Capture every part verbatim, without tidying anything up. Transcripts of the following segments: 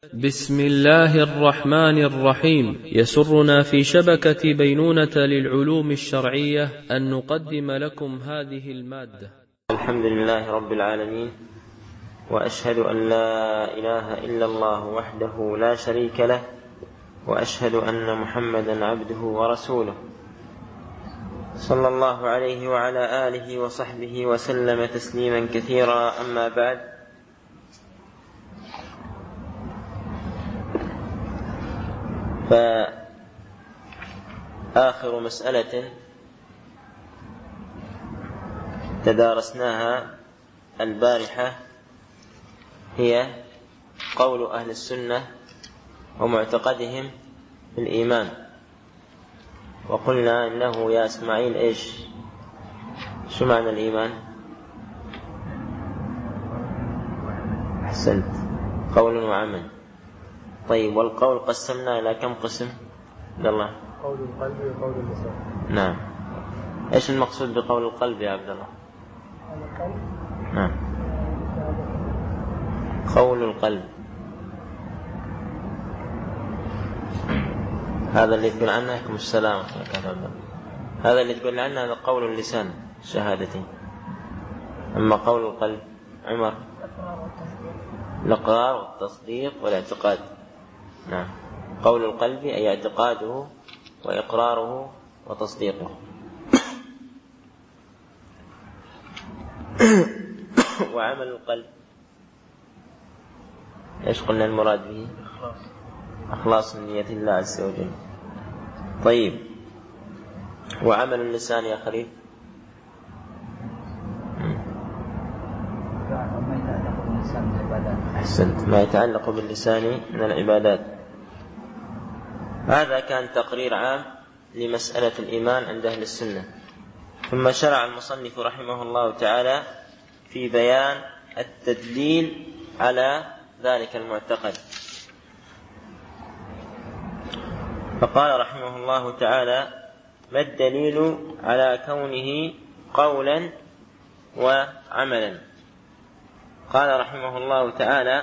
بسم الله الرحمن الرحيم. يسرنا في شبكة بينونة للعلوم الشرعية أن نقدم لكم هذه المادة. الحمد لله رب العالمين، وأشهد أن لا إله إلا الله وحده لا شريك له، وأشهد أن محمدا عبده ورسوله، صلى الله عليه وعلى آله وصحبه وسلم تسليما كثيرا. أما بعد، فآخر مسألة تدارسناها البارحة هي قول أهل السنة ومعتقدهم في الإيمان، وقلنا إنه يا إسماعيل إيش شو معنى الإيمان؟ أحسنت، قول وعمل. طيب، والقول قسمنا إلى كم قسم؟ عبد الله. قول القلب وقول اللسان. نعم. إيش المقصود بقول القلب يا عبد الله؟ القلب. نعم. قول القلب هذا اللي تقول عنه عليكم السلام. هذا اللي تقول عنه هذا قول اللسان شهادتين. أما قول القلب عمر؟ الإقرار والتصديق والاعتقاد. نعم. قول القلب أي اعتقاده وإقراره وتصديقه. وعمل القلب ايش قلنا المراد به؟ اخلاص النية لله عز وجل. طيب، وعمل اللسان يا خليل؟ احسنت، ما يتعلق باللسان من العبادات. هذا كان تقرير عام لمسألة الإيمان عند أهل السنة. ثم شرع المصنف رحمه الله تعالى في بيان التدليل على ذلك المعتقد، فقال رحمه الله تعالى: ما الدليل على كونه قولا وعملا؟ قال رحمه الله تعالى: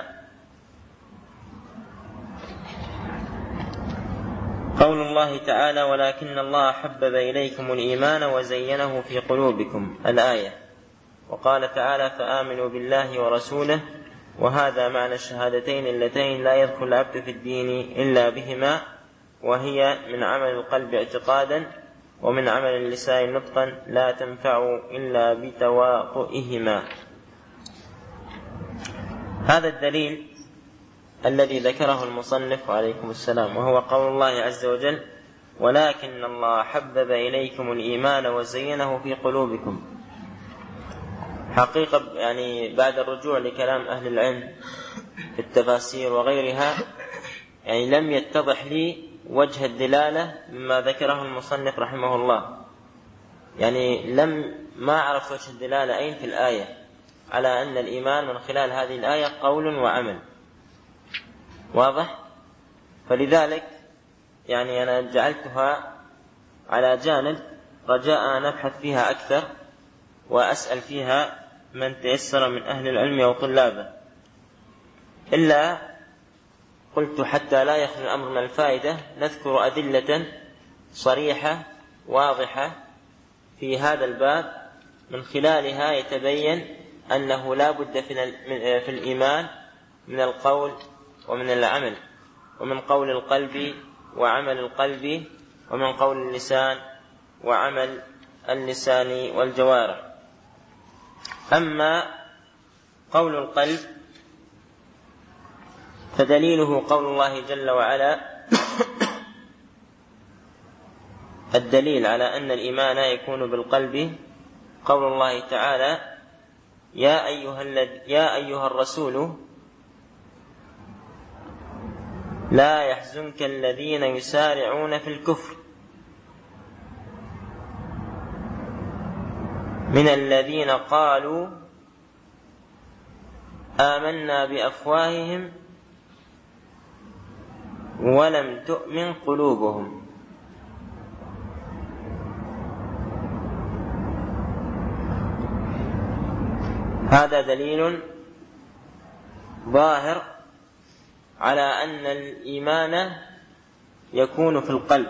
قول الله تعالى: ولكن الله حبب إليكم الإيمان وزينه في قلوبكم، الآية. وقال تعالى: فآمنوا بالله ورسوله، وهذا معنى الشهادتين اللتين لا يدخل العبد في الدين إلا بهما، وهي من عمل القلب اعتقادا ومن عمل اللسان نطقا، لا تنفع إلا بتواطئهما. هذا الدليل الذي ذكره المصنف عليكم السلام، وهو قول الله عز وجل: ولكن الله حبب إليكم الإيمان وزينه في قلوبكم. حقيقة يعني بعد الرجوع لكلام أهل العلم في التفاسير وغيرها، يعني لم يتضح لي وجه الدلالة مما ذكره المصنف رحمه الله. يعني لم ما أعرف وجه الدلالة أين في الآية على أن الإيمان من خلال هذه الآية قول وعمل. واضح؟ فلذلك يعني أنا جعلتها على جانب رجاء نبحث فيها أكثر وأسأل فيها من تيسر من أهل العلم أو طلابه، إلا قلت حتى لا يخلو الأمر من الفائدة نذكر أدلة صريحة واضحة في هذا الباب من خلالها يتبين أنه لا بد في الإيمان من القول ومن العمل، ومن قول القلب وعمل القلب، ومن قول اللسان وعمل اللسان والجوارح. أما قول القلب فدليله قول الله جل وعلا: الدليل على أن الإيمان يكون بالقلب قول الله تعالى: يا أيها, يا أيها الرسول لا يحزنك الذين يسارعون في الكفر من الذين قالوا آمنا بأفواههم ولم تؤمن قلوبهم. هذا دليل ظاهر على أن الإيمان يكون في القلب.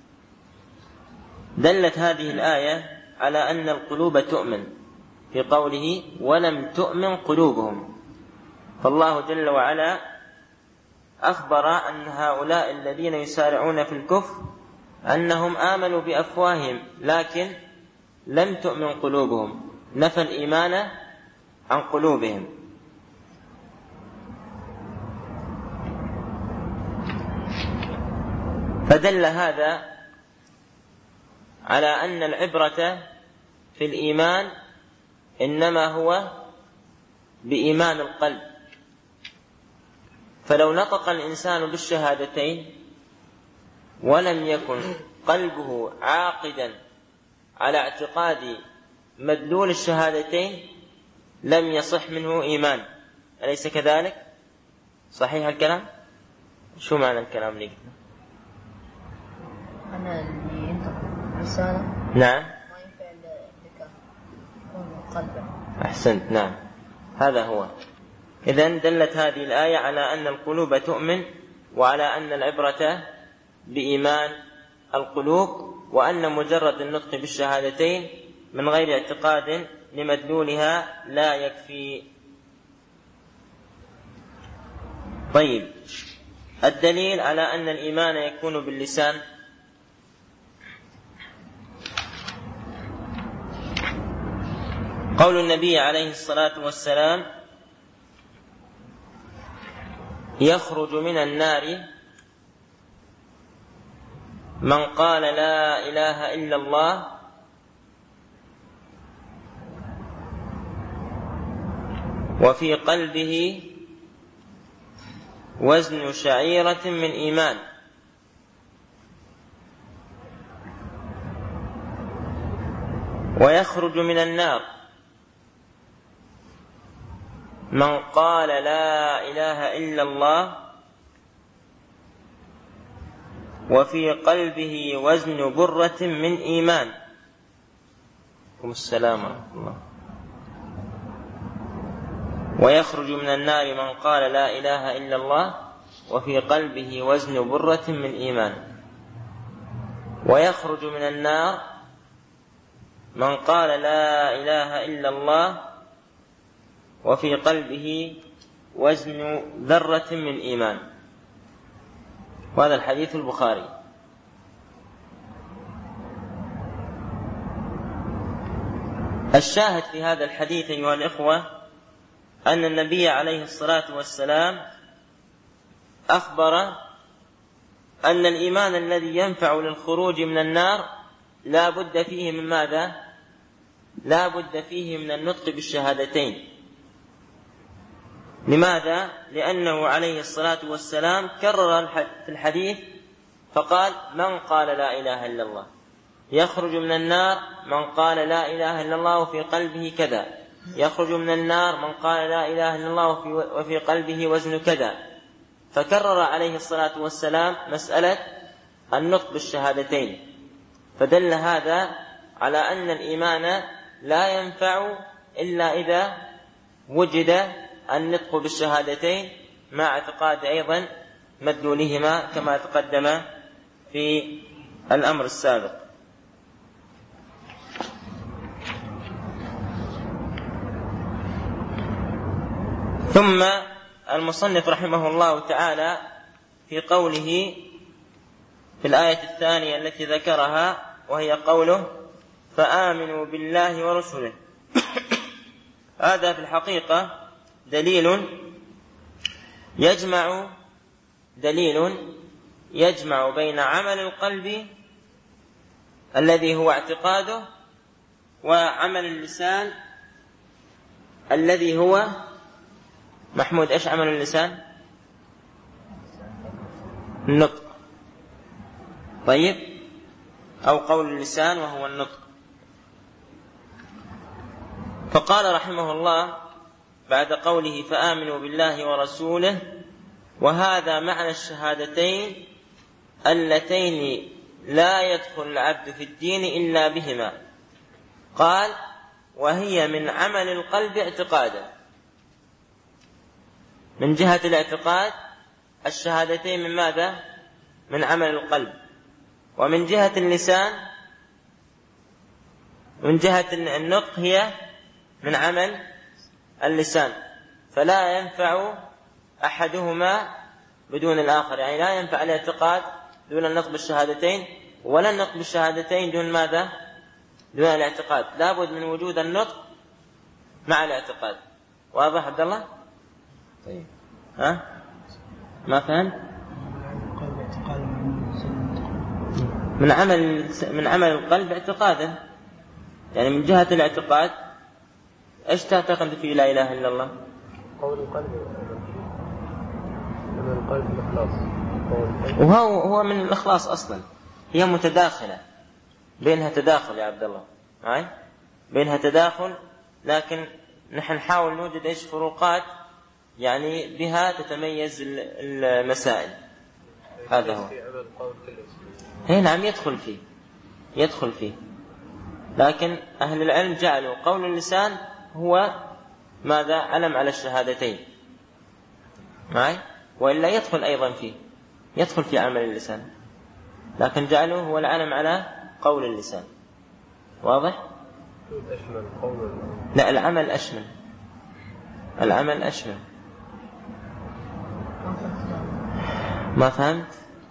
دلت هذه الآية على أن القلوب تؤمن في قوله ولم تؤمن قلوبهم، فالله جل وعلا أخبر أن هؤلاء الذين يسارعون في الكفر أنهم آمنوا بأفواههم لكن لم تؤمن قلوبهم، نفى الإيمان عن قلوبهم. فدل هذا على أن العبرة في الإيمان إنما هو بإيمان القلب، فلو نطق الإنسان بالشهادتين ولم يكن قلبه عاقدا على اعتقاد مدلول الشهادتين لم يصح منه إيمان، أليس كذلك؟ صحيح الكلام؟ شو معنى الكلام لي؟ أنا اللي ينطق رسالة نعم ما ينفع لك يكون قلبه. أحسنت، نعم هذا هو. إذن دلت هذه الآية على أن القلوب تؤمن وعلى أن العبرة بإيمان القلوب، وأن مجرد النطق بالشهادتين من غير اعتقاد لمدلولها لا يكفي. طيب، الدليل على أن الإيمان يكون باللسان قول النبي عليه الصلاة والسلام يخرج من النار من قال لا إله إلا الله وفي قلبه وزن شعيرة من إيمان، ويخرج من النار من قال لا إله إلا الله وفي قلبه وزن برة من إيمان. السلام ورحمة الله. ويخرج من النار من قال لا إله إلا الله وفي قلبه وزن برة من إيمان. ويخرج من النار من قال لا إله إلا الله وفي قلبه وزن ذرة من إيمان. وهذا الحديث البخاري. الشاهد في هذا الحديث أيها الإخوة أن النبي عليه الصلاة والسلام أخبر أن الإيمان الذي ينفع للخروج من النار لا بد فيه من ماذا؟ لا بد فيه من النطق بالشهادتين. لماذا؟ لأنه عليه الصلاة والسلام كرر في الحديث فقال من قال لا إله إلا الله يخرج من النار من قال لا إله إلا الله وفي قلبه كذا، يخرج من النار من قال لا إله إلا الله وفي قلبه وزن كذا. فكرر عليه الصلاة والسلام مسألة النطق بالشهادتين، فدل هذا على أن الإيمان لا ينفع إلا إذا وجد النطق بالشهادتين مع اعتقاد أيضا مدلولهما كما تقدم في الأمر السابق. ثم المصنف رحمه الله تعالى في قوله في الآية الثانية التي ذكرها وهي قوله فآمنوا بالله ورسله، هذا في الحقيقة دليل يجمع دليل يجمع بين عمل القلب الذي هو اعتقاده وعمل اللسان الذي هو محمود. ايش عمل اللسان؟ النطق. طيب، او قول اللسان وهو النطق. فقال رحمه الله بعد قوله فآمنوا بالله ورسوله وهذا معنى الشهادتين اللتين لا يدخل العبد في الدين إلا بهما، قال وهي من عمل القلب اعتقادا. من جهة الاعتقاد الشهادتين من ماذا؟ من عمل القلب. ومن جهة اللسان، من جهة النطق هي من عمل اللسان، فلا ينفع أحدهما بدون الآخر. يعني لا ينفع الاعتقاد دون النطق بالشهادتين، ولا النطق بالشهادتين دون ماذا؟ دون الاعتقاد. لابد من وجود النطق مع الاعتقاد. واضح عبد الله؟ طيب ها ما فهمت؟ من عمل من عمل القلب اعتقادا، يعني من جهة الاعتقاد ايش تعتقد في لا اله الا الله؟ قول القلب من القلب الإخلاص، وهو هو من الإخلاص أصلا. هي متداخلة، بينها تداخل يا عبد الله، معي بينها تداخل، لكن نحن نحاول نوجد ايش فروقات يعني بها تتميز المسائل. هذا هو. هي نعم يدخل فيه يدخل فيه لكن أهل العلم جعلوا قول اللسان هو ماذا؟ علم على الشهادتين، معي؟ وإلا يدخل أيضا فيه يدخل في عمل اللسان، لكن جعلوا هو العلم على قول اللسان. واضح؟ لا، العمل أشمل، العمل أشمل. ما فهمت؟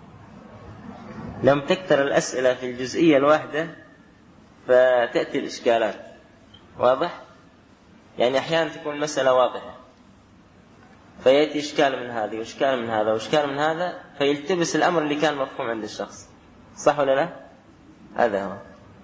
لم تكثر الأسئلة في الجزئية الواحدة فتأتي الإشكالات. واضح؟ يعني أحيانا تكون المسألة واضحة فيأتي إشكال من هذه وإشكال من هذا وإشكال من هذا، فيلتبس الأمر اللي كان مفهوم عند الشخص. صح ولا لا؟ هذا هو.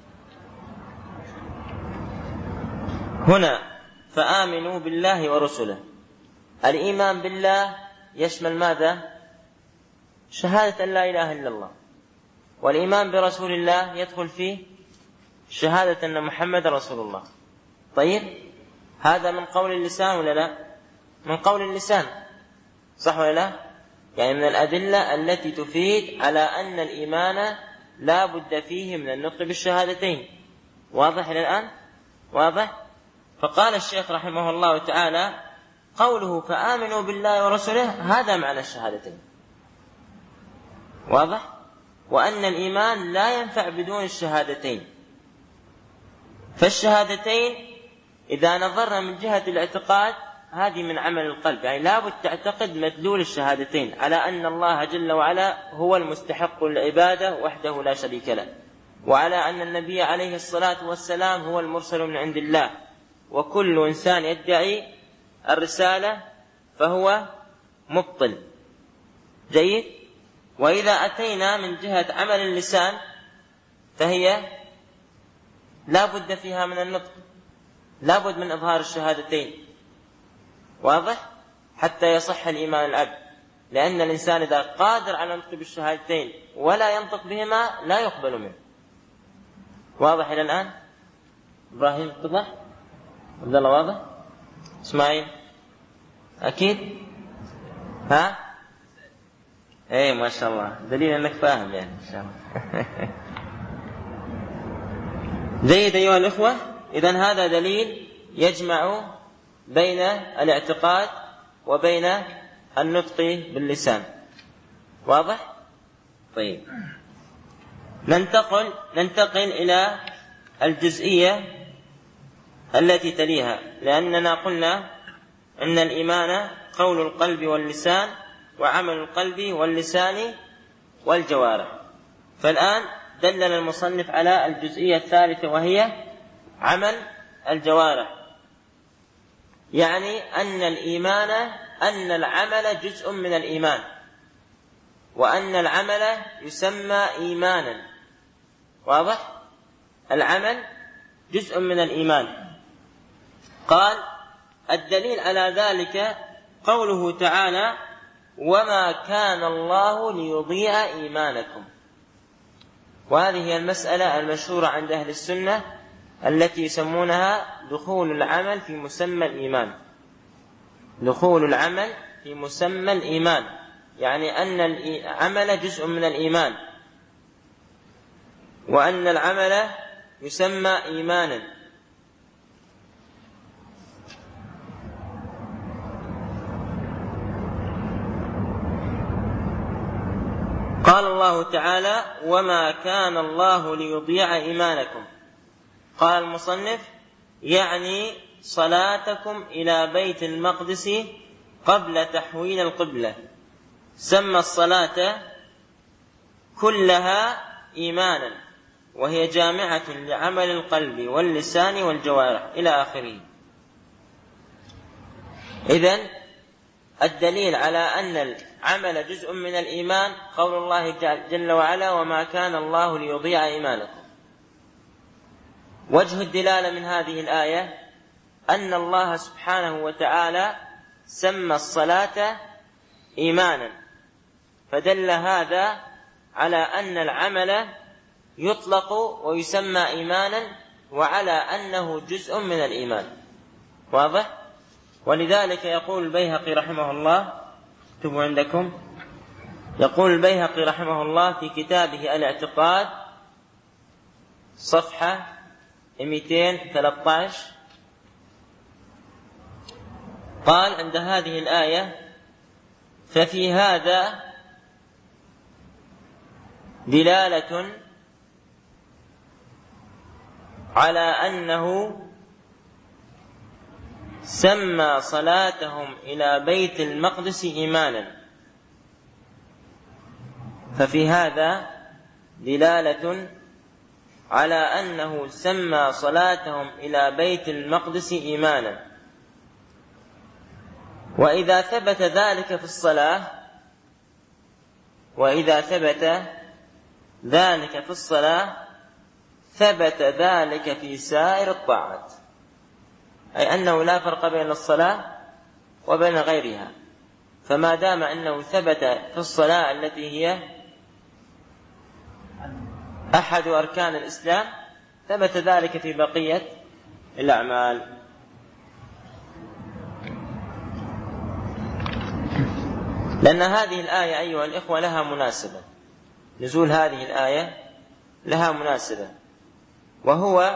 هنا فآمنوا بالله ورسله. الإيمان بالله يشمل ماذا؟ شهادة أن لا إله إلا الله. والإيمان برسول الله يدخل فيه شهادة أن محمد رسول الله. طيب هذا من قول اللسان ولا لا؟ من قول اللسان، صح ولا لا؟ يعني من الأدلة التي تفيد على أن الإيمان لا بد فيه من النطق بالشهادتين. واضح إلى الآن؟ واضح؟ فقال الشيخ رحمه الله تعالى قوله فآمنوا بالله ورسوله هذا معنى الشهادتين. واضح؟ وأن الإيمان لا ينفع بدون الشهادتين. فالشهادتين إذا نظرنا من جهة الاعتقاد هذه من عمل القلب، يعني لابد تعتقد مدلول الشهادتين على أن الله جل وعلا هو المستحق للعبادة وحده لا شريك له، وعلى أن النبي عليه الصلاة والسلام هو المرسل من عند الله، وكل إنسان يدعي الرسالة فهو مبطل. جيد. وإذا أتينا من جهة عمل اللسان فهي لا بد فيها من النطق، لا بد من إظهار الشهادتين. واضح؟ حتى يصح الإيمان العبد، لأن الإنسان إذا قادر على النطق بالشهادتين ولا ينطق بهما لا يقبل منه. واضح إلى الآن؟ إبراهيم اتضح؟ عبد الله واضح؟ إسماعيل أكيد؟ ها؟ إيه ما شاء الله، دليل أنك فاهم يعني إن شاء الله. جيد أيها الأخوة. إذن هذا دليل يجمع بين الاعتقاد وبين النطق باللسان. واضح؟ طيب ننتقل ننتقل إلى الجزئية التي تليها، لأننا قلنا أن الإيمان قول القلب واللسان وعمل القلب واللسان والجوارح. فالآن دلل المصنف على الجزئية الثالثة وهي عمل الجوارح، يعني أن الإيمان أن العمل جزء من الإيمان، وأن العمل يسمى إيمانا. واضح؟ العمل جزء من الإيمان. قال الدليل على ذلك قوله تعالى وما كان الله ليضيع إيمانكم. وهذه هي المسألة المشهورة عند أهل السنة التي يسمونها دخول العمل في مسمى الإيمان. دخول العمل في مسمى الإيمان، يعني أن العمل جزء من الإيمان، وأن العمل يسمى إيمانا. قال الله تعالى: وما كان الله ليضيع إيمانكم. قال المصنف: يعني صلاتكم إلى بيت المقدس قبل تحويل القبلة. سمى الصلاة كلها إيمانا، وهي جامعة لعمل القلب واللسان والجوارح إلى آخره. إذن الدليل على أن العمل جزء من الإيمان قول الله جل وعلا: وما كان الله ليضيع إيمانكم. وجه الدلالة من هذه الآية أن الله سبحانه وتعالى سمى الصلاة إيمانا، فدل هذا على أن العمل يطلق ويسمى إيمانا، وعلى أنه جزء من الإيمان. واضح؟ ولذلك يقول البيهقي رحمه الله، اكتبوا عندكم، يقول البيهقي رحمه الله في كتابه الاعتقاد صفحة مئتين وثلاثة عشر، قال عند هذه الآية: ففي هذا دلالة على أنه سمى صلاتهم إلى بيت المقدس إيمانا. ففي هذا دلالة على أنه سمى صلاتهم إلى بيت المقدس إيمانا. وإذا ثبت ذلك في الصلاة وإذا ثبت ذلك في الصلاة ثبت ذلك في سائر الطاعات، أي أنه لا فرق بين الصلاة وبين غيرها. فما دام أنه ثبت في الصلاة التي هي أحد أركان الإسلام ثبت ذلك في بقية الأعمال. لأن هذه الآية أيها الإخوة لها مناسبة، نزول هذه الآية لها مناسبة، وهو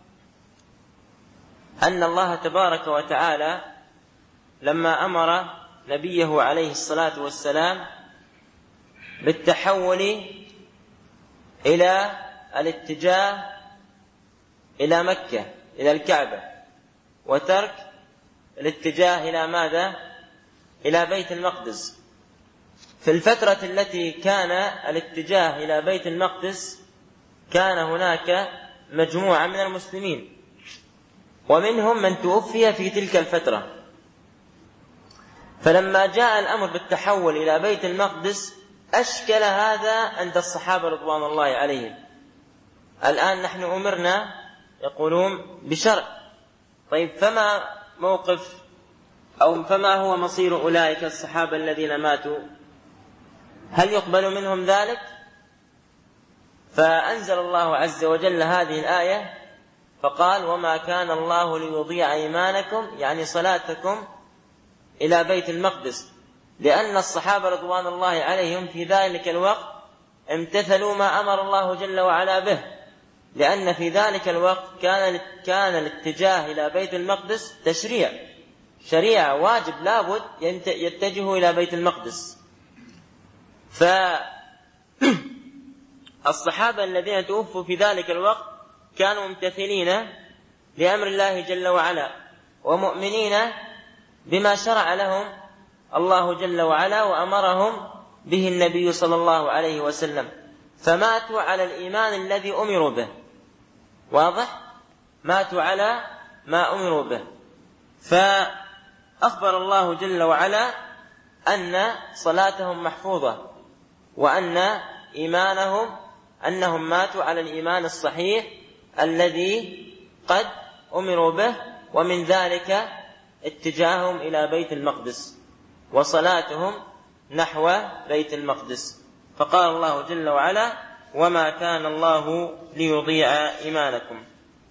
أن الله تبارك وتعالى لما أمر نبيه عليه الصلاة والسلام بالتحول إلى الاتجاه إلى مكة إلى الكعبة، وترك الاتجاه إلى ماذا؟ إلى بيت المقدس. في الفترة التي كان الاتجاه إلى بيت المقدس كان هناك مجموعة من المسلمين، ومنهم من توفي في تلك الفترة. فلما جاء الأمر بالتحول إلى بيت المقدس أشكل هذا عند الصحابة رضوان الله عليهم. الآن نحن أمرنا يقولون بشرع، طيب فما موقف أو فما هو مصير أولئك الصحابة الذين ماتوا؟ هل يقبل منهم ذلك؟ فأنزل الله عز وجل هذه الآية فقال: وما كان الله ليضيع إيمانكم، يعني صلاتكم إلى بيت المقدس، لأن الصحابة رضوان الله عليهم في ذلك الوقت امتثلوا ما أمر الله جل وعلا به، لأن في ذلك الوقت كان كان الاتجاه إلى بيت المقدس تشريع، شريعة واجب لابد يتجهوا إلى بيت المقدس. فالصحابة الذين توفوا في ذلك الوقت كانوا ممتثلين لأمر الله جل وعلا، ومؤمنين بما شرع لهم الله جل وعلا وأمرهم به النبي صلى الله عليه وسلم، فماتوا على الإيمان الذي أمروا به. واضح؟ ماتوا على ما أمروا به. فأخبر الله جل وعلا أن صلاتهم محفوظة، وأن إيمانهم أنهم ماتوا على الإيمان الصحيح الذي قد أمروا به، ومن ذلك اتجاههم إلى بيت المقدس وصلاتهم نحو بيت المقدس. فقال الله جل وعلا: وما كان الله ليضيع إيمانكم.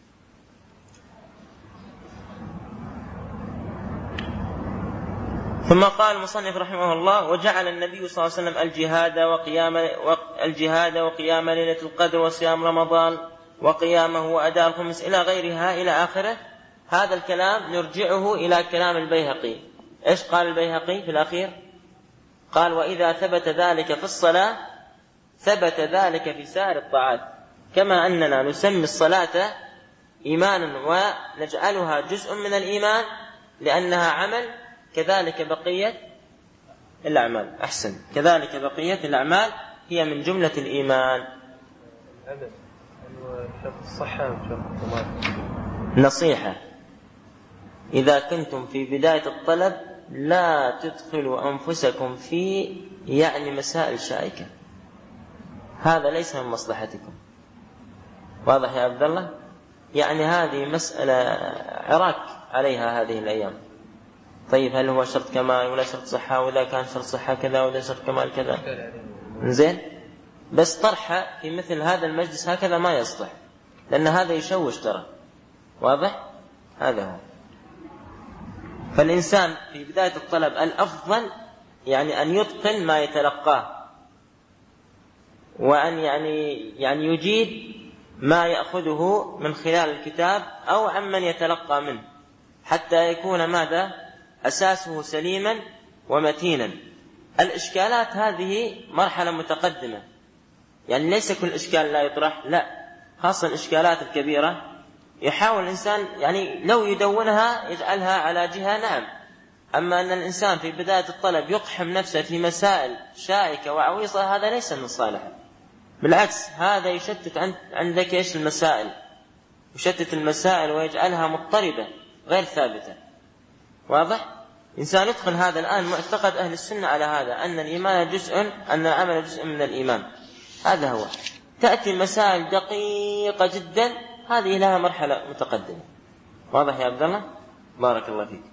ثم قال المصنف رحمه الله: وجعل النبي صلى الله عليه وسلم الجهاد وقيام الجهاد وقيام ليلة القدر وصيام رمضان وقيامه وأداء الخمس إلى غيرها إلى آخره. هذا الكلام نرجعه إلى كلام البيهقي. إيش قال البيهقي في الأخير؟ قال: وإذا ثبت ذلك في الصلاة ثبت ذلك في سائر الطاعات، كما أننا نسمي الصلاة إيمانا ونجعلها جزء من الإيمان لأنها عمل، كذلك بقية الأعمال أحسن كذلك بقية الأعمال هي من جملة الإيمان. نصيحة: إذا كنتم في بداية الطلب لا تدخلوا أنفسكم في يعني مسائل شائكة، هذا ليس من مصلحتكم. واضح يا عبد الله؟ يعني هذه مسألة عراك عليها هذه الأيام. طيب هل هو شرط كمال ولا شرط صحة؟ وإذا كان شرط صحة كذا وإذا شرط كمال كذا، زين، بس طرحه في مثل هذا المجلس هكذا ما يصلح، لأن هذا يشوش ترى. واضح؟ هذا هو. فالإنسان في بداية الطلب الأفضل يعني أن يتقن ما يتلقاه، وأن يعني يعني يجيد ما يأخذه من خلال الكتاب أو عمن يتلقى منه، حتى يكون ماذا؟ أساسه سليما ومتينا. الإشكالات هذه مرحلة متقدمة، يعني ليس كل إشكال لا يطرح، لا، خاصة الإشكالات الكبيرة يحاول الإنسان يعني لو يدونها يجعلها على جهة، نعم. أما أن الإنسان في بداية الطلب يقحم نفسه في مسائل شائكة وعويصة، هذا ليس من صالحه، بالعكس هذا يشتت عندك إيش المسائل، يشتت المسائل ويجعلها مضطربة غير ثابتة. واضح؟ إنسان يدخل هذا الآن معتقد أهل السنة على هذا، أن الإيمان جزء، أن العمل جزء من الإيمان، هذا هو. تأتي مسائل دقيقة جدا، هذه لها مرحلة متقدمة. واضح يا عبد الله؟ بارك الله فيك.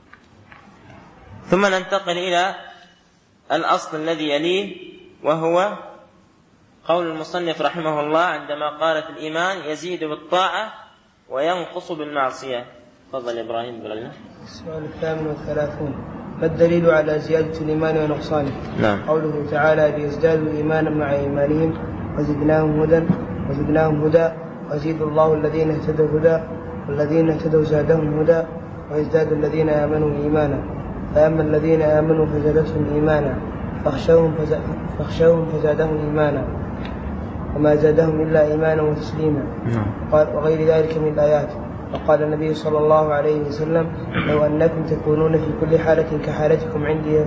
ثم ننتقل إلى الأصل الذي يليه، وهو قول المصنف رحمه الله عندما قال في الإيمان: يزيد بالطاعة وينقص بالمعصية. تفضل إبراهيم بلنا. السؤال الثامن والثلاثون: ما الدليل على زيادة الإيمان ونقصانه؟ نعم. قوله تعالى: ليزدادوا إيمانا مع إيمانهم وزدناهم هدى وزدناهم هدى ويزيد الله الذين اهتدوا هدى والذين اهتدوا زادهم هدى ويزداد الذين آمنوا إيمانا. فأما الذين آمنوا فزادتهم إيمانا فاخشوهم فزادهم إيمانا وما زادهم إلا إيمانا وتسليما. وغير ذلك من الآيات. وقال النبي صلى الله عليه وسلم: لو أنكم تكونون في كل حالة كحالتكم عندي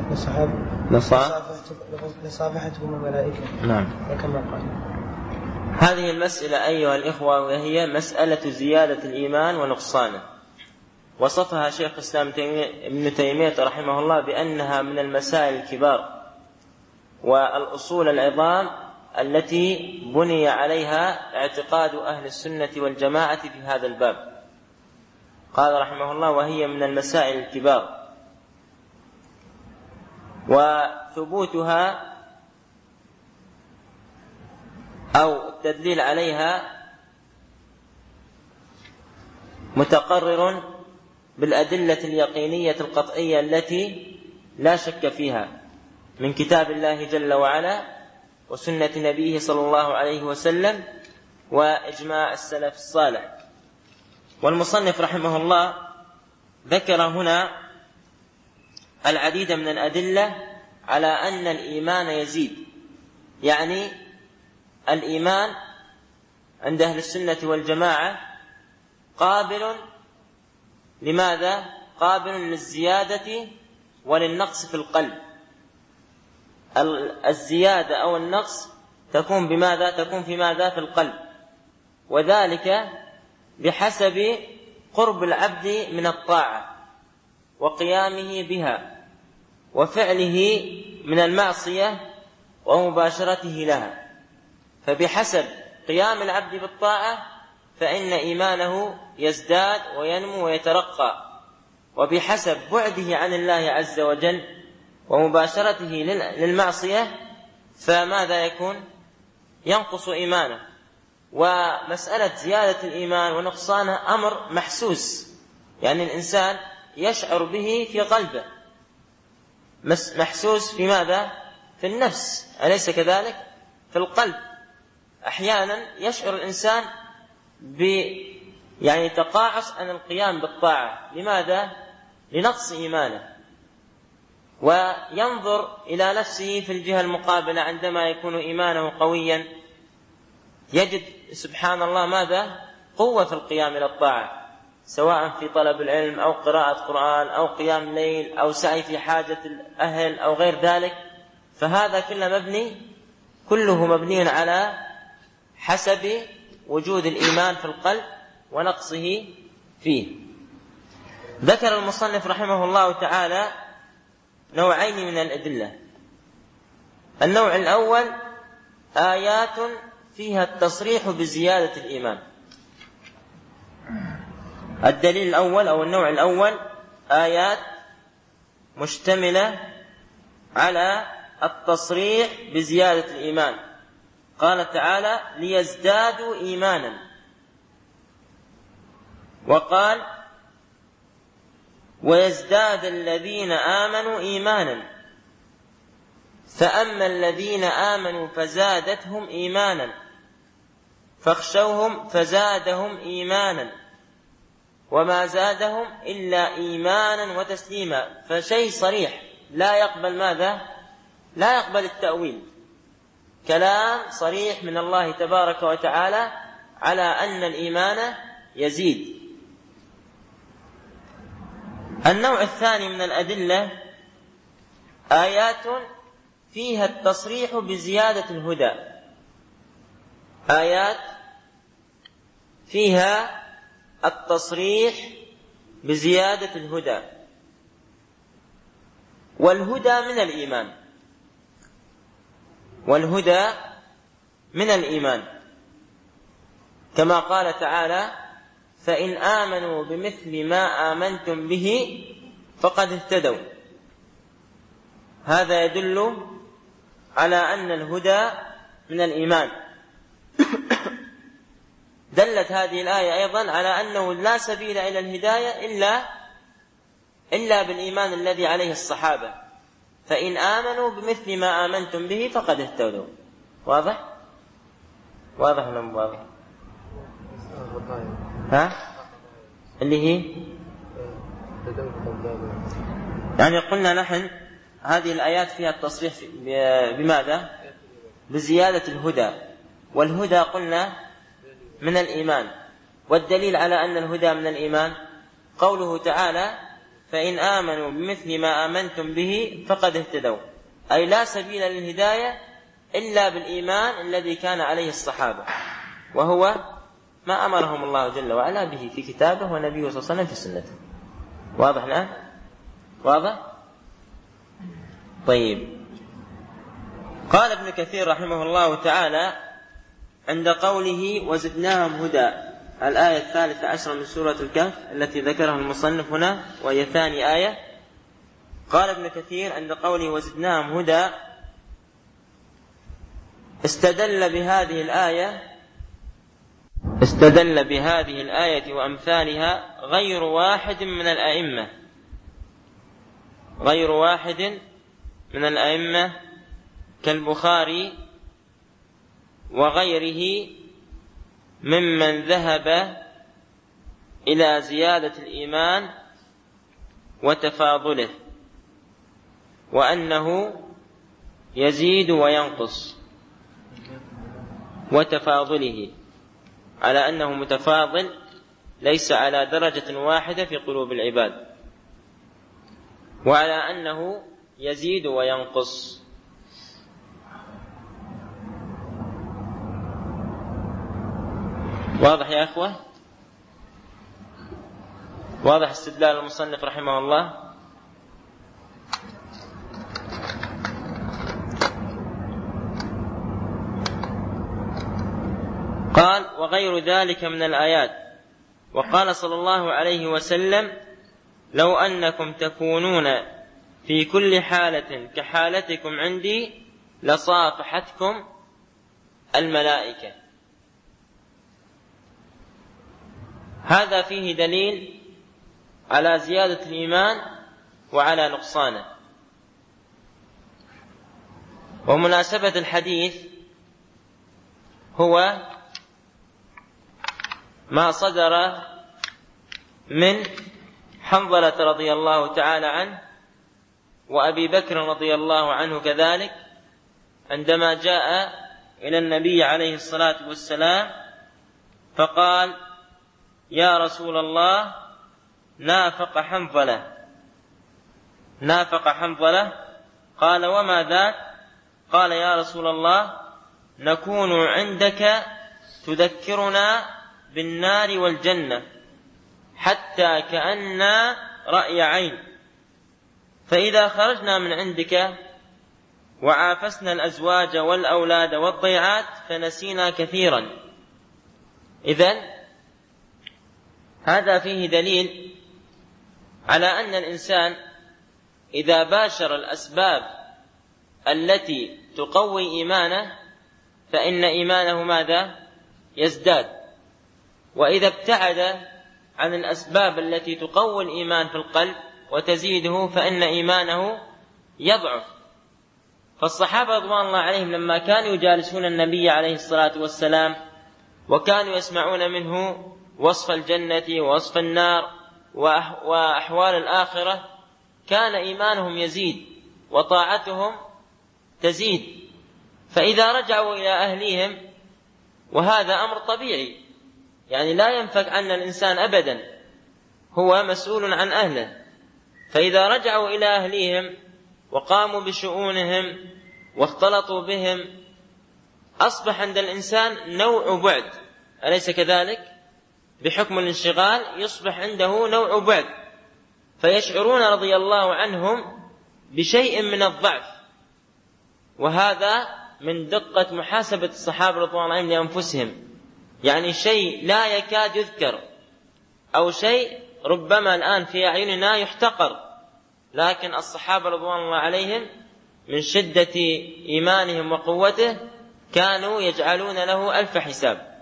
لصافحتكم الملائكة. نعم. كما قال. هذه المسألة أيها الإخوة وهي مسألة زيادة الإيمان ونقصانه، وصفها شيخ الإسلام ابن تيمية رحمه الله بأنها من المسائل الكبار والأصول العظام التي بني عليها اعتقاد أهل السنة والجماعة في هذا الباب. قال رحمه الله: وهي من المسائل الكبار، وثبوتها أو التدليل عليها متقرر بالأدلة اليقينية القطعية التي لا شك فيها من كتاب الله جل وعلا وسنة نبيه صلى الله عليه وسلم وإجماع السلف الصالح. والمصنف رحمه الله ذكر هنا العديد من الأدلة على أن الإيمان يزيد، يعني الإيمان عند أهل السنة والجماعة قابل لماذا؟ قابل للزيادة وللنقص في القلب. الزيادة أو النقص تكون بماذا؟ تكون في ماذا؟ في القلب، وذلك بحسب قرب العبد من الطاعة وقيامه بها وفعله من المعصية ومباشرته لها. فبحسب قيام العبد بالطاعة فإن إيمانه يزداد وينمو ويترقى، وبحسب بعده عن الله عز وجل ومباشرته للمعصية فماذا يكون؟ ينقص إيمانه. ومسألة زيادة الإيمان ونقصانه أمر محسوس، يعني الإنسان يشعر به في قلبه، محسوس في ماذا؟ في النفس، أليس كذلك؟ في القلب. أحيانا يشعر الإنسان ب يعني تقاعس عن القيام بالطاعة، لماذا؟ لنقص إيمانه. وينظر إلى نفسه في الجهة المقابلة عندما يكون إيمانه قويا يجد سبحان الله ماذا؟ قوة في القيام إلى الطاعة، سواء في طلب العلم أو قراءة قرآن أو قيام ليل أو سعي في حاجة الأهل أو غير ذلك. فهذا كله مبني كله مبني على حسب وجود الإيمان في القلب ونقصه فيه. ذكر المصنف رحمه الله تعالى نوعين من الأدلة. النوع الأول آيات فيها التصريح بزيادة الإيمان. الدليل الأول أو النوع الأول آيات مشتملة على التصريح بزيادة الإيمان. قال تعالى ليزدادوا إيمانا، وقال ويزداد الذين آمنوا إيمانا، فأما الذين آمنوا فزادتهم إيمانا فاخشوهم فزادهم إيمانا وما زادهم إلا إيمانا وتسليما. فشيء صريح لا يقبل ماذا؟ لا يقبل التأويل، كلام صريح من الله تبارك وتعالى على أن الإيمان يزيد. النوع الثاني من الأدلة آيات فيها التصريح بزيادة الهدى. آيات فيها التصريح بزيادة الهدى، والهدى من الإيمان، والهدى من الإيمان، كما قال تعالى فإن آمنوا بمثل ما آمنتم به فقد اهتدوا. هذا يدل على أن الهدى من الإيمان. دلت هذه الآية أيضا على أنه لا سبيل إلى الهداية إلا إلا بالإيمان الذي عليه الصحابة، فإن آمنوا بمثل ما آمنتم به فقد اهتدوا. واضح؟ واضح ولا مو واضح؟ ها؟ اللي هي يعني قلنا نحن هذه الآيات فيها التصريح بماذا؟ بزيادة الهدى، والهدى قلنا من الإيمان. والدليل على أن الهدى من الإيمان قوله تعالى فإن آمنوا بمثل ما آمنتم به فقد اهتدوا، أي لا سبيل للهداية إلا بالإيمان الذي كان عليه الصحابة، وهو ما أمرهم الله جل وعلا به في كتابه ونبيه صلى الله عليه وسلم في سنته. واضح الآن؟ واضح؟ طيب. قال ابن كثير رحمه الله تعالى عند قوله وزدناهم هدى، الآية الثالثة عشرة من سورة الكهف التي ذكرها المصنف هنا وهي ثاني آية. قال ابن كثير عند قوله وزدناهم هدى استدل بهذه الآية استدل بهذه الآية وأمثالها غير واحد من الأئمة غير واحد من الأئمة كالبخاري وغيره ممن ذهب إلى زيادة الإيمان وتفاضله، وأنه يزيد وينقص، وتفاضله على أنه متفاضل ليس على درجة واحدة في قلوب العباد، وعلى أنه يزيد وينقص. واضح يا أخوة؟ واضح استدلال المصنف رحمه الله؟ قال وغير ذلك من الآيات. وقال صلى الله عليه وسلم لو أنكم تكونون في كل حالة كحالتكم عندي لصافحتكم الملائكة. هذا فيه دليل على زيادة الإيمان وعلى نقصانه. ومناسبة الحديث هو ما صدر من حنظلة رضي الله تعالى عنه وأبي بكر رضي الله عنه كذلك عندما جاء إلى النبي عليه الصلاة والسلام فقال: يا رسول الله، نافق حنظلة نافق حنظلة. قال: وما ذاك؟ قال: يا رسول الله، نكون عندك تذكرنا بالنار والجنة حتى كأننا رأي عين، فإذا خرجنا من عندك وعافسنا الأزواج والأولاد والضيعات فنسينا كثيرا. إذن هذا فيه دليل على أن الإنسان إذا باشر الأسباب التي تقوي إيمانه فإن إيمانه ماذا؟ يزداد. وإذا ابتعد عن الأسباب التي تقوي الإيمان في القلب وتزيده فإن إيمانه يضعف. فالصحابة رضوان الله عليهم لما كانوا يجالسون النبي عليه الصلاة والسلام وكانوا يسمعون منه وصف الجنة ووصف النار وأحوال الآخرة كان إيمانهم يزيد وطاعتهم تزيد. فإذا رجعوا إلى أهليهم، وهذا أمر طبيعي، يعني لا ينفك عن الإنسان أبدا، هو مسؤول عن أهله، فإذا رجعوا إلى أهليهم وقاموا بشؤونهم واختلطوا بهم أصبح عند الإنسان نوع بعد، أليس كذلك؟ بحكم الانشغال يصبح عنده نوع بعد، فيشعرون رضي الله عنهم بشيء من الضعف. وهذا من دقة محاسبة الصحابة رضوان الله عنهم لأنفسهم، يعني شيء لا يكاد يذكر أو شيء ربما الآن في أعيننا يحتقر، لكن الصحابة رضوان الله عليهم من شدة إيمانهم وقوته كانوا يجعلون له ألف حساب.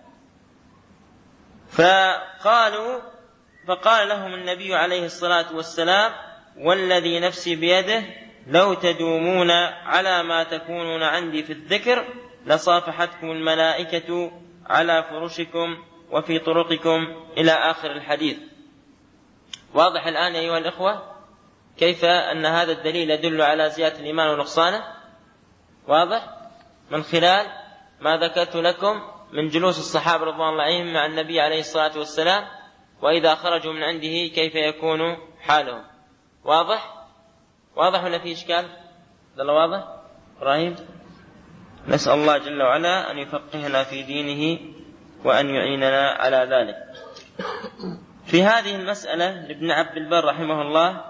فقالوا فقال لهم النبي عليه الصلاة والسلام: والذي نفسي بيده لو تدومون على ما تكونون عندي في الذكر لصافحتكم الملائكة على فرشكم وفي طرقكم إلى آخر الحديث. واضح الآن أيها الإخوة كيف أن هذا الدليل يدل على زيادة الإيمان ونقصانه؟ واضح من خلال ما ذكرت لكم من جلوس الصحابة رضوان الله عليهم مع النبي عليه الصلاة والسلام، وإذا خرجوا من عنده كيف يكون حالهم. واضح؟ واضح ولا في إشكال؟ هذا واضح؟ إبراهيم؟ نسأل الله جل وعلا أن يفقهنا في دينه وأن يعيننا على ذلك. في هذه المسألة لابن عبد البر رحمه الله،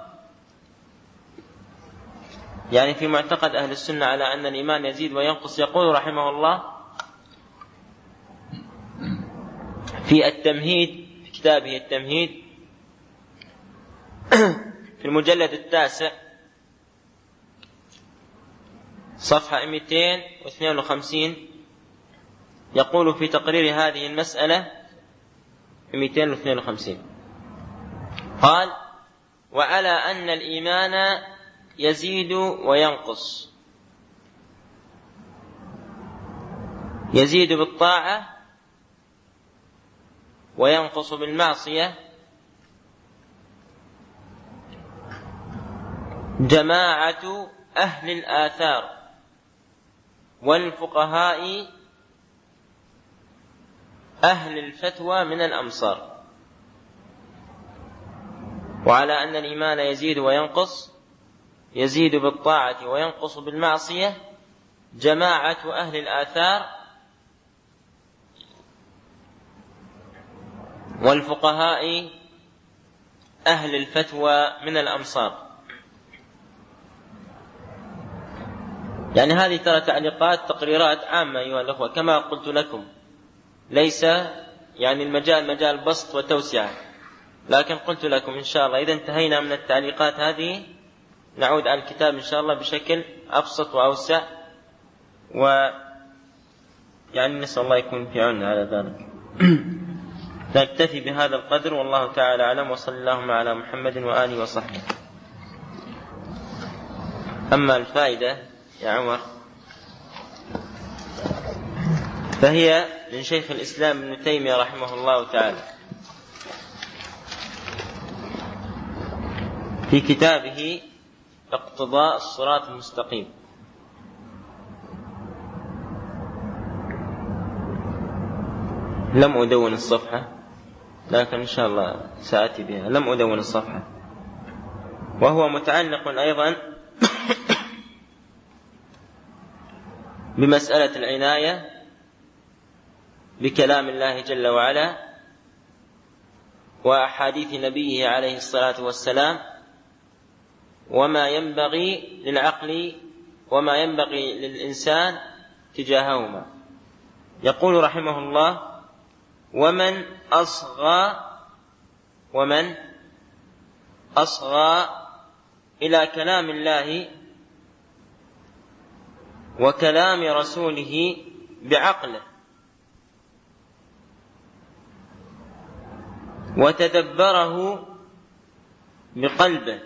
يعني في معتقد أهل السنة على أن الإيمان يزيد وينقص، يقول رحمه الله في التمهيد، في كتابه التمهيد في المجلد التاسع صفحة مئتين واثنين وخمسين، يقول في تقرير هذه المسألة مئتين واثنين وخمسين، قال: وعلى أن الإيمان يزيد وينقص، يزيد بالطاعة وينقص بالمعصية، جماعة أهل الآثار والفقهاء أهل الفتوى من الأمصار. وعلى أن الإيمان يزيد وينقص، يزيد بالطاعة وينقص بالمعصية، جماعة أهل الآثار والفقهاء أهل الفتوى من الأمصار. يعني هذه ترى تعليقات تقريرات عامة أيها الأخوة، كما قلت لكم ليس يعني المجال مجال بسط وتوسعة، لكن قلت لكم إن شاء الله إذا انتهينا من التعليقات هذه نعود على الكتاب إن شاء الله بشكل أبسط وأوسع، ويعني نسأل الله يكون في عوننا على ذلك. نكتفي بهذا القدر، والله تعالى أعلم، وصلى اللهم على محمد وآله وصحبه. أما الفائدة يا عمر فهي من شيخ الإسلام ابن تيمية رحمه الله تعالى في كتابه اقتضاء الصراط المستقيم. لم أدون الصفحة، لكن إن شاء الله سأتي بها. لم أدون الصفحة. وهو متعلق أيضا بمسألة العناية بكلام الله جل وعلا وأحاديث نبيه عليه الصلاة والسلام، وما ينبغي للعقل وما ينبغي للإنسان تجاههما. يقول رحمه الله: ومن أصغى ومن أصغى إلى كلام الله وكلام رسوله بعقله وتدبره بقلبه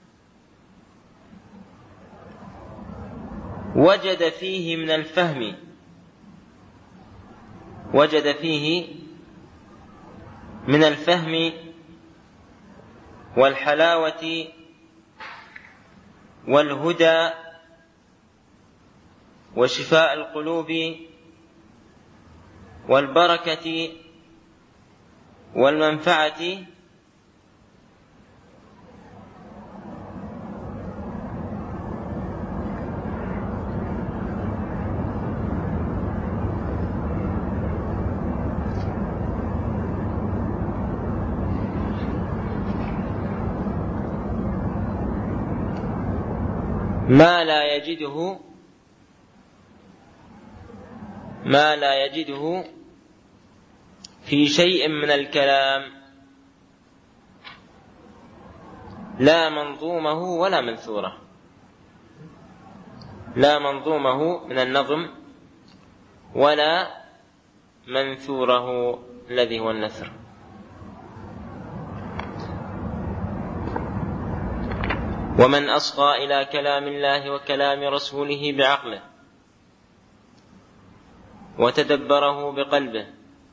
وجد فيه من الفهم وجد فيه من الفهم والحلاوة والهدى وشفاء القلوب والبركة والمنفعة ما لا يجده ما لا يجده في شيء من الكلام، لا منظومه ولا منثوره، لا منظومه من النظم ولا منثوره الذي هو النثر. ومن أصغى إلى كلام الله وكلام رسوله بعقله وتدبره بقلبه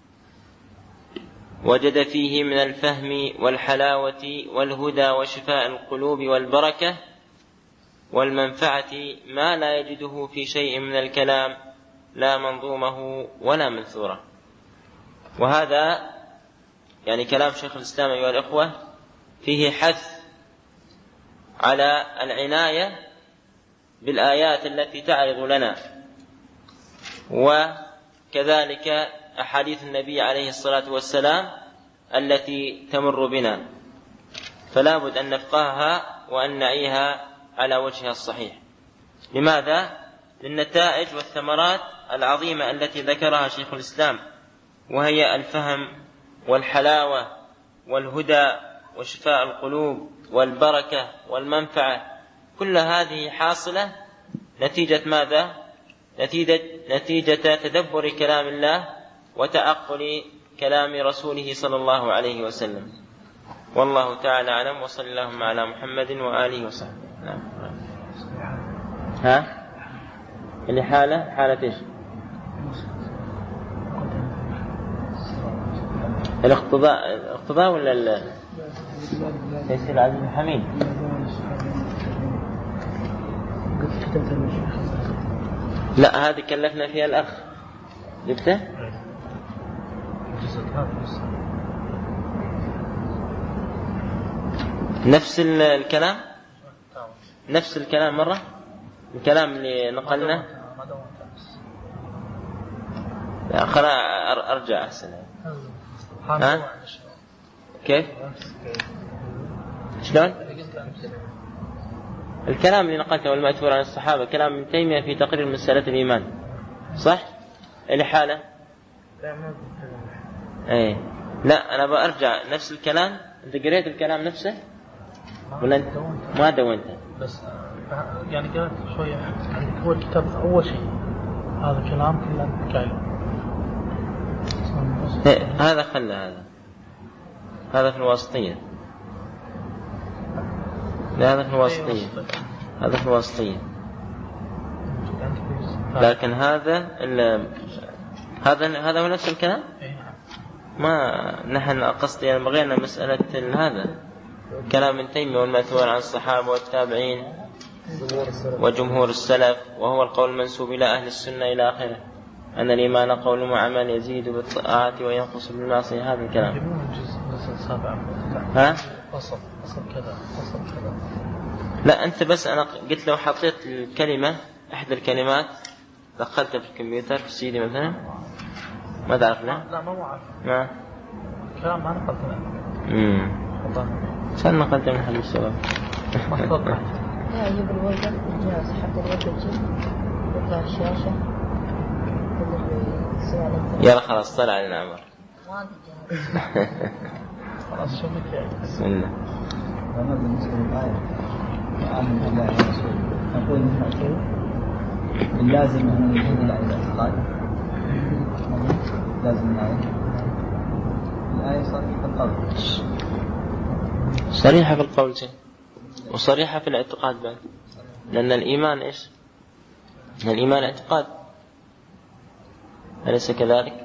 وجد فيه من الفهم والحلاوة والهدى وشفاء القلوب والبركة والمنفعة ما لا يجده في شيء من الكلام، لا منظومه ولا منثوره. وهذا يعني كلام شيخ الإسلام أيها الأخوة فيه حث على العناية بالآيات التي تعرض لنا، وكذلك أحاديث النبي عليه الصلاة والسلام التي تمر بنا، فلا بد أن نفقهها وأن نعيها على وجهها الصحيح. لماذا؟ للنتائج والثمرات العظيمة التي ذكرها شيخ الإسلام، وهي الفهم والحلاوة والهدى وشفاء القلوب والبركة والمنفعة، كل هذه حاصلة نتيجة ماذا؟ نتيجة, نتيجة تدبر كلام الله وتعقل كلام رسوله صلى الله عليه وسلم. والله تعالى أعلم، وصلى اللهم على محمد وآله وصحبه. نعم. ها؟ اللي حالة حالة إيش؟ الاقتضاء الاقتضاء ولا ال تيسير العزيز الحميد؟ لا، هذه كلفنا فيها الأخ. جبته؟ نفس الكلام نفس الكلام مرة الكلام اللي نقلنا. لا خلاص أرجع أحسن. ها؟ كيف؟ شلون؟ الكلام اللي نقلته والمأثور عن الصحابة كلام ابن تيمية في تقرير مسألة الإيمان، صح؟ اللي حالة؟ ايه لا، أنا بأرجع نفس الكلام. أنت قريت الكلام نفسه ولا أنت ما دونته؟ بس يعني قرأت شوية عندك. هو الكتاب أول شيء هذا كلام كله قايله. إيه هذا خلى هذا هذا في الواسطية. لا هذا في الواسطية هذا في الواسطية لكن هذا هذا هذا هو نفس الكلام. ما نحن قصدي يعني بغينا مسألة هذا كلام ابن تيمية والمأثور عن الصحابة والتابعين وجمهور السلف، وهو القول المنسوب إلى أهل السنة إلى آخره، أن الإيمان قول وعمل يزيد بالطاعات وينقص بالمعصية. هذا الكلام. ها؟ فصل فصل كذا فصل كذا. لا أنت بس أنا قلت لو حطيت الكلمة إحدى الكلمات دخلتها في الكمبيوتر في سيدي مثلا ما تعرف. لا لا ما أعرف. ما كلام ما نقلتنا. امم شان نقلت من حل الشباب. ما توضح. لا يجيب الوجه الجهاز حق الوجه الجيم يطلع الشاشة. يلا خلاص طلع علينا عمر. ما عندي جهاز. خلاص شو بك بسم الله. أما بالنسبة للآية آمن بالله ورسوله نقول نحن اللازم أن يكون إلى الاعتقاد. لازم الآية الآية صريحة في القول صريحة في القول وصريحة في الاعتقاد بعد، لأن الإيمان إيش؟ الإيمان اعتقاد، أليس كذلك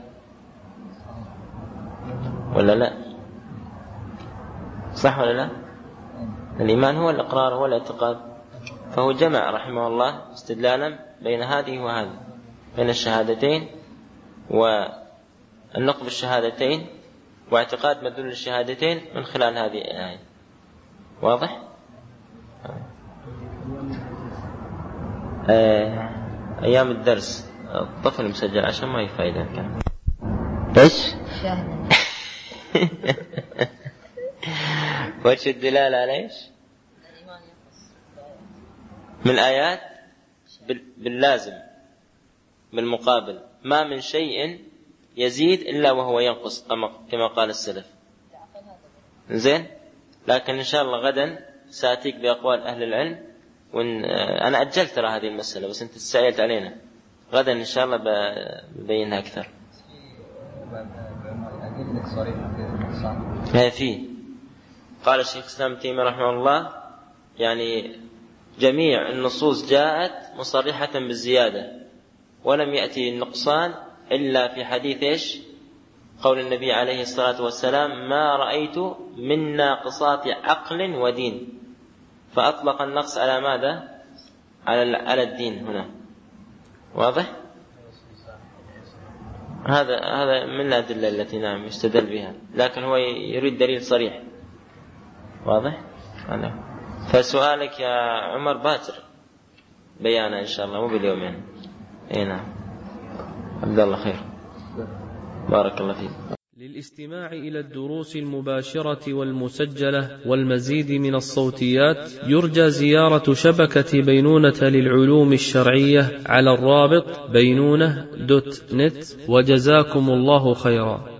ولا لا؟ صح ولا لا؟ الإيمان هو الإقرار هو الاعتقاد، فهو جمع رحمه الله استدلالا بين هذه وهذه، بين الشهادتين والنطق بالشهادتين واعتقاد مدلول الشهادتين من خلال هذه الآية. واضح؟ آه أيام الدرس الطفل مسجل عشان ما يفايدة الكلام. إيش؟ وش الدلالة على إيش؟ من الآيات باللازم بالمقابل، ما من شيء يزيد إلا وهو ينقص كما قال السلف. زين، لكن إن شاء الله غدا سأتيك بأقوال أهل العلم، وإن أنا أجلت ترى هذه المسألة بس أنت تسألت علينا، غدا إن شاء الله ببينها أكثر. هي فيه قال الشيخ الإسلام ابن تيمية رحمه الله يعني جميع النصوص جاءت مصرحة بالزيادة، ولم يأتي النقصان إلا في حديث إيش؟ قول النبي عليه الصلاة والسلام ما رأيت من ناقصات عقل ودين، فأطلق النقص على ماذا؟ على الدين هنا. واضح؟ هذا هذا من الأدلة التي نعم يستدل بها، لكن هو يريد دليل صريح. واضح؟ هذا. فسؤالك يا عمر باكر بيانا إن شاء الله، مو باليوم يعني. إيه نعم. عبد الله خير، بارك الله فيك. للاستماع إلى الدروس المباشرة والمسجلة والمزيد من الصوتيات يرجى زيارة شبكة بينونة للعلوم الشرعية على الرابط بينونة دوت نت، وجزاكم الله خيرا.